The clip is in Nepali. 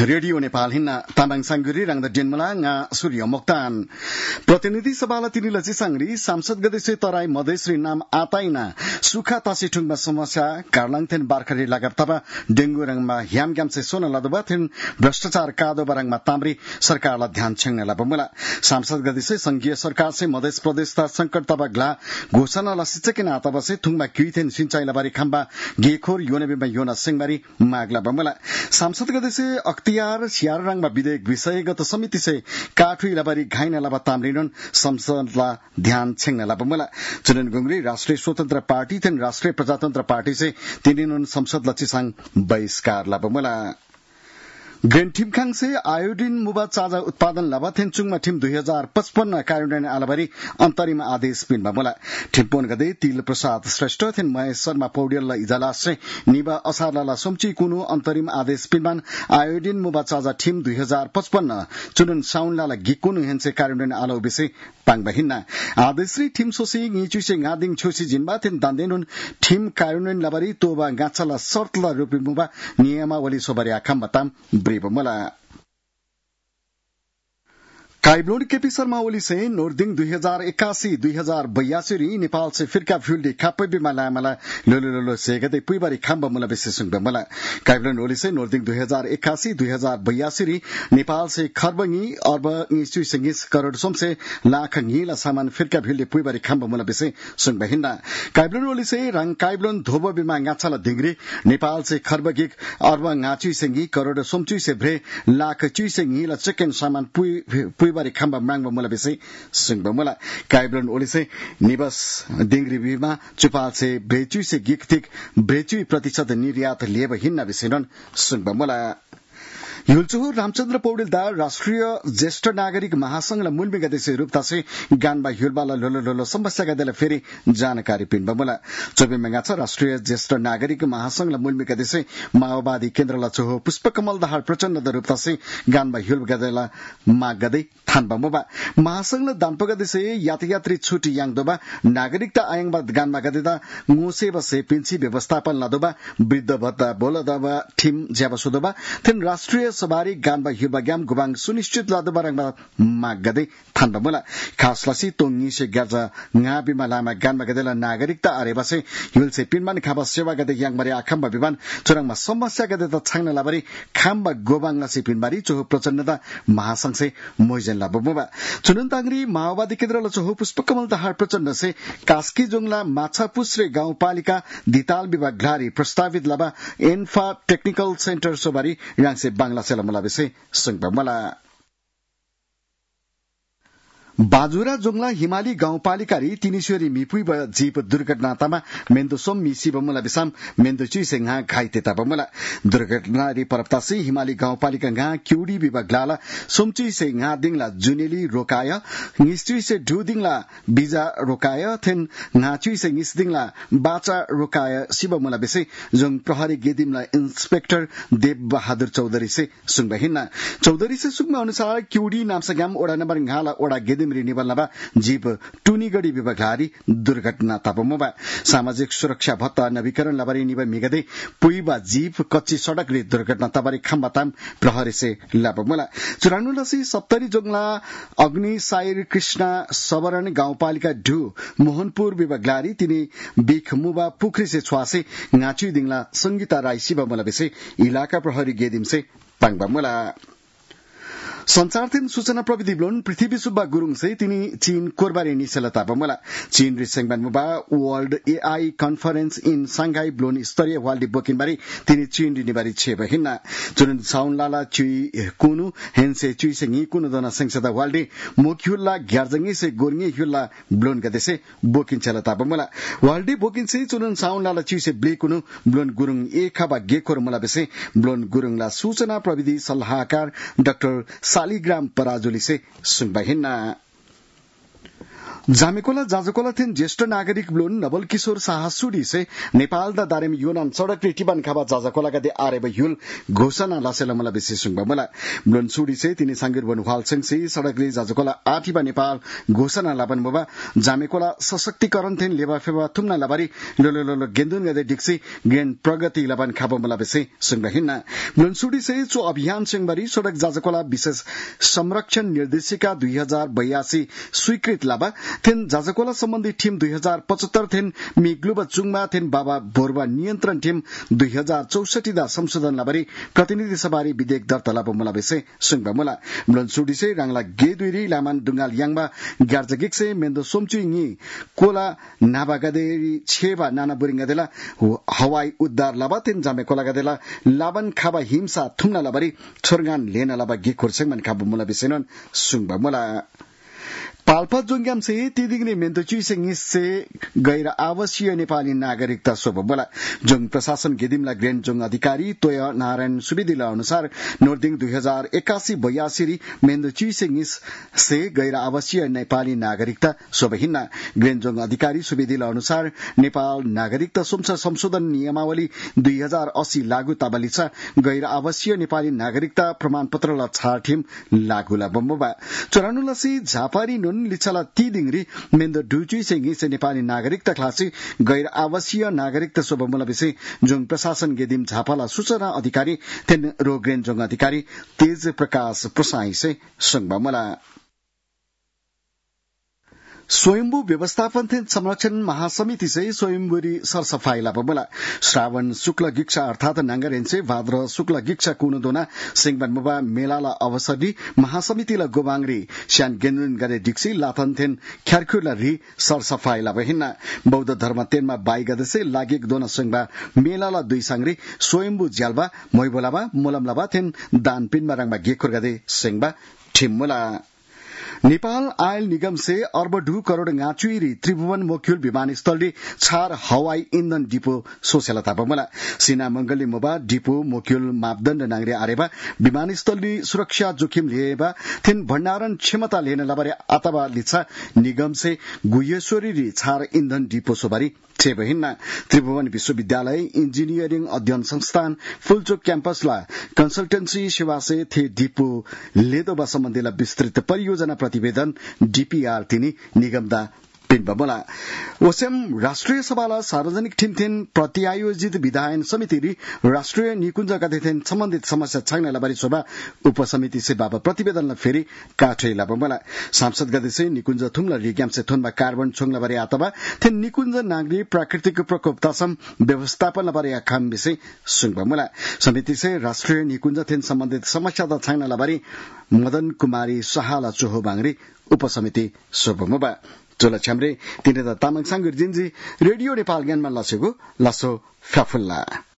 रेडियो नेपाल हिन्ना तामाङ सांगुरी रंग डेनमला nga सूर्य मोक्तान प्रतिनिधि सभाला तिनीला चिसांगरी सांसद गदेसे तराई मधेश्री नाम आताइना सुखा तासिठुङमा समस्या कार्लाङथेन बारखरी लगातबा डेंगू रंगमा ह्यामग्यामसे सोना लदबा थिन भ्रष्टाचार कादो बरंगमा ताम्री सरकारला ध्यान छेंगने लबमुला सांसद गदेसे संघीय सरकार से मधेश प्रदेश ता संकट तबगला घोषणा लसिचकेन आतबसे थुङमा क्युइथेन सिंचाई लबारी खम्बा गेखोर योनेबेमा योना सिंहबारी मागला बमुला सांसद गदेसे अख्तियार सियार रंगमा विधेयक विषयगत समिति से काठुई लबारी घाइना लबा ताम्रिनन संसदला ध्यान छेंगना लबमुला चुनन गुंगरी राष्ट्रिय स्वतन्त्र पार्टी थेन राष्ट्रिय प्रजातन्त्र पार्टी से तिनिनन संसद लचिसाङ बहिष्कार लबमुला ग्रेन ठिमखाङ से आयोडिन मुबा चाजा उत्पादन लबा थेनचुङमा ठिम 2055 कार्यान्वयन आलबारी अन्तरिम आदेश पिनमा मुला ठिम्पोन गदे तिल प्रसाद श्रेष्ठ थेन महेश शर्मा पौडेल इजलास निबा असारला सोमची कुनु अन्तरिम आदेश पिनमान आयोडिन मुबा चाजा ठिम 2055 चुनन साउनला गिकुनु हेन्से कार्यान्वयन आलो बिसे पाङबा हिन्ना आदेशरी ठिम सोसी गिचुसे गादिङ छोसी जिनबा थेन दान्देनुन ठिम कार्यान्वयन लबारी तोबा गाछला शर्तला रुपि मुबा नियमावली सोबारी आखम बताम ब्रेबमला काइब्लोन केपी शर्मा ओली से नोर्दिङ 2081-2082 नेपाल से फिरका फ्युल्डी खापै बिमा लामला लोलो सेगदै पुइबारी खाम्बा मुला विशेषण बमला काइब्लोन ओली से नोर्दिङ 2081-2082 नेपाल से खरबंगी अर्ब इंस्टु संगीस करोड़ सोम से लाख ङीला सामान फिरका फ्युल्डी पुइबारी खाम्बा मुला विशेषण बहिन्ना काइब्लोन ओली से रंग काइब्लोन धोबो बिमा गाछला दिंगरी नेपाल से खरबगिक अर्ब गाचु संगी करोड़ सोमचु से भ्रे लाख चु से ङीला चिकन सामान पुइ बारी खम्बा मांगबा मुला बिसे सिंगबा मुला काइब्लोन ओली से निबस दिंगरी बिमा चुपाल से ब्रेचु से गिकथिक ब्रेचु प्रतिशत निर्यात लिएब हिन्ना बिसेनन सिंगबा मुला युलचुहु रामचन्द्र पौडेलदा राष्ट्रिय ज्येष्ठ नागरिक महासंघला मुलमी गदेसे रूपतासे गानबा युलबाला लोलो समस्या गदेला फेरि जानकारी पिन बमला चोबे मंगाचा राष्ट्रिय ज्येष्ठ नागरिक महासंघला मुलमी गदेसे माओवादी केन्द्रला चोहो पुष्पकमल दाहाल प्रचण्ड रूपतासे गानबा युल गदेला माग गदै थान बमबा महासंघला दानप गदेसे यातायात्री छुटी याङदोबा नागरिकता आयङबा गानमा गदेदा ngoसे बसे पिन्सी व्यवस्थापन लादोबा वृद्ध भत्ता बोलदबा ठिम ज्याबसोदोबा थिन राष्ट्रिय सवारी गानबा युबाग्याम गुबाङ सुनिश्चित लादोबारङमा माग गदै थानबा मुला खासलासी तोङी से ग्याजा ngaबिमा लामा गानबा गदेला नागरिकता आरेबासे युलसे पिनमान खाबा सेवा गदे याङबारी आखम्बा विमान चुरङमा समस्या गदे त छाङ्न लाबारी खाम्बा गोबाङलासी पिनबारी चोहो प्रचण्डता महासंघ से मोइजन लाबमुबा चुनन तांगरी माओवादी केन्द्रला चोहो पुष्पकमल दाहाल प्रचण्ड से कास्की जोङला माछापुस्रे गाउँपालिका दिताल विभाग घारी प्रस्तावित लबा एन्फा टेक्निकल सेन्टर सोबारी याङसे बांग्ला सेला विषय संगमला बाजुरा जोङला हिमाली गाउँपालिकारी तिनीश्वरी मिपुई जीप दुर्घटनातामा मेन्दोसोम मिसी बमुला बिसाम मेन्दोचुई से nga घाइते बमुला दुर्घटना रि परप्तासी हिमाली गाउँपालिका nga क्युडी विभाग लाला सोमचुई से nga दिङला जुनेली रोकाय निस्चुई से ढुदिङला बिजा रोकाय थेन ngaचुई से निसदिङला बाचा रोकाय शिवमुला बिसे जोङ प्रहरी गेदिमला इन्स्पेक्टर देव बहादुर चौधरी से सुङबहिना चौधरी से सुङमा अनुसार क्युडी नामसगाम ओडा नम्बर ngaला ओडा गेदिम रिनिबलबा जीप टुनीगढी विभागहारी दुर्घटना तापमबा सामाजिक सुरक्षा भत्ता नवीकरण लबारी निबा मिगदे पुइबा जीप कच्ची सडक रे दुर्घटना तबारी खम्बाताम प्रहरी से लापमला 94-70 जोङला अग्नि साइर कृष्ण सबरण गाउँपालिका ढु मोहनपुर विभागलारी तिनी बिखमुबा पुखरी से छ्वासे ngaचुई दिङला संगीता राई शिवमला बिसे इलाका प्रहरी गेदिम से पाङबमला संचार थिन सूचना प्रविधि ब्लोन पृथ्वी सुब्बा गुरुङ से तिनी चीन कोरबारी निसेलता बमला चीन रिसेङबान मुबा world AI conference in Shanghai ब्लोन स्तरीय वाल्डी बोकिनबारी तिनी चीन रिनिबारी छे बहिना जुन साउनलाला चुई कुनु हेन्से चुई से ङी कुनु दना संसदा वाल्डी मोक्युला ग्यारजंगी से गोरङी हुला ब्लोन गदेसे बोकिन चलता बमला वाल्डी बोकिन से जुन साउनलाला चुई से ब्ले कुनु ब्लोन गुरुङ एखाबा गेकोर मला बेसे ब्लोन गुरुङला सूचना प्रविधि सल्लाहकार डाक्टर सालीग्राम पराजुली से सुनबहिन्ना जामेकोला जाजकोला थिन ज्येष्ठ नागरिक ब्लोन नवल किशोर शाह सुडी से नेपाल दा दारेम योनान सड़क टिबान खाबा जाजकोला गदे आरेब युल घोषणा लासेला मला विशेष मला ब्लोन सुडी से तिनी सांगिर वनवाल सिंह से सड़क रे जाजकोला आठीबा नेपाल घोषणा लाबन बबा जामेकोला सशक्तिकरण थिन लेबा फेबा थुमना लाबारी लोलो गेन्दुन गदे डिक्सी गेन प्रगति लाबन खाबा मला विशेष सुंग हिन्ना ब्लोन सुडी से चो अभियान सिंहबारी सड़क जाजकोला विशेष संरक्षण निर्देशिका 2082 स्वीकृत लाबा थिन जाजकोला सम्बन्धी टीम 2075 थिन मिग्लुबा चुङमा थिन बाबा बोरबा नियन्त्रण टीम 2064 दा संशोधन लाबारी प्रतिनिधि सभारी विधेयक दर्ता लाबो मला बेसे सुङबा मला म्लन सुडिसे राङला गेदुरी लामान दुंगाल याङबा गार्जगिक्से मेन्दो सोमचुङी कोला नाबागदेरी छेबा नाना बुरिङगदेला हवाई उद्धार लाबा थिन जामेकोला गदेला लाबन खाबा हिंसा थुमना लाबारी छोरगान लेना लाबा गे खोरसेङमन खाबो मला बेसेनन सुङबा मला पाल्पा जोंग्याम से तिदिग्ने मेन्दोची से गैर आवासीय नेपाली नागरिकता सोबला जोंग प्रशासन गेदिमला ग्रेन जोंग अधिकारी तोय नारायण सुवेदीला अनुसार नोर्दिङ 2081-82 मेन्दोची से गैर आवासीय नेपाली नागरिकता सोबहिन्ना ग्रेन जोंग अधिकारी सुवेदीला अनुसार नेपाल नागरिकता संशोधन नियमावली 2080 लागू ताबलिसा गैर आवासीय नेपाली नागरिकता प्रमाणपत्रला छाठिम लागूला बम्बा चोरानुलसी झापारी लिचला तिदिङरी मेन्दो डुची सेंगी से नेपाली नागरिकता क्लासी गैर आवासीय नागरिकता सोबमुला विषय जोंग प्रशासन गेदिम झापाला सूचना अधिकारी तेन रोग्रेन जोंग अधिकारी तेज प्रकाश प्रसाई से संगबमुला स्वयंभू व्यवस्थापन संरक्षण महासमिति से स्वयंभूरी सरसफाई लापबला श्रावण शुक्ल गिक्षा अर्थात नांगरेन्से भाद्र शुक्ल गिक्षा कुनुदोना सिंगबन मुबा मेलाला अवसरी महासमितिला गोबांगरी श्यान गेनुन गरे डिक्सी लाथनथेन ख्यारखुला रि सरसफाई लाबहिना बौद्ध धर्म तेनमा बाई गदसे लागिक दोना सिंगबा मेलाला दुई सांगरी स्वयंभू ज्यालबा मोइबोलाबा मोलमलाबा थेन दानपिनमा रंगबा गेखुर गदे सिंगबा ठिम्मुला नेपाल आयल निगम से अर्ब 2 करोड़ गाचुइरी त्रिभुवन मोक्युल विमानस्थलले छार हवाई इन्धन डिपो सोसेलता बमला सीना मंगली मोबा डिपो मोक्युल मापदण्ड नांगरे आरेबा विमानस्थलले सुरक्षा जोखिम लिएबा थिन भण्डारण क्षमता लेन लबारे अथवा लिछा निगम से गुयेश्वरी छार इन्धन डिपो सोबारी छेबहिन्ना त्रिभुवन विश्वविद्यालय इंजिनियरिंग अध्ययन संस्थान फुलचोक क्याम्पसला कंसल्टेन्सी सेवा से थे डिपो लेदोबा सम्बन्धीला विस्तृत परियोजना प्रतिवेदन डीपीआर तिनी निगमदा पिनबमला ओसेम राष्ट्रिय सभाला सार्वजनिक ठिमथिन प्रतिआयोजित विधायन समिति राष्ट्रिय निकुञ्ज गतेथिन सम्बन्धित समस्या छाग्न लबारी सभा उपसमिति से बाबा प्रतिवेदन फेरि काठै लाबमला सांसद गदेसे निकुञ्ज थुमला रिग्याम से थुनमा कार्बन छोंग लबारी अथवा थिन निकुञ्ज नागरी प्राकृतिक प्रकोप तसम व्यवस्थापन लबारी खाम विषय सुङबमला समिति से राष्ट्रिय निकुञ्ज थिन सम्बन्धित समस्या द छाग्न लबारी मदन कुमारी सहाला चोहो बांगरी उपसमिति सोबमबा चोला छ्याम्रे तिने त तामाङ सांगुर जिन्जी रेडियो नेपाल ज्ञानमा लसेको लसो फ्याफुल्ला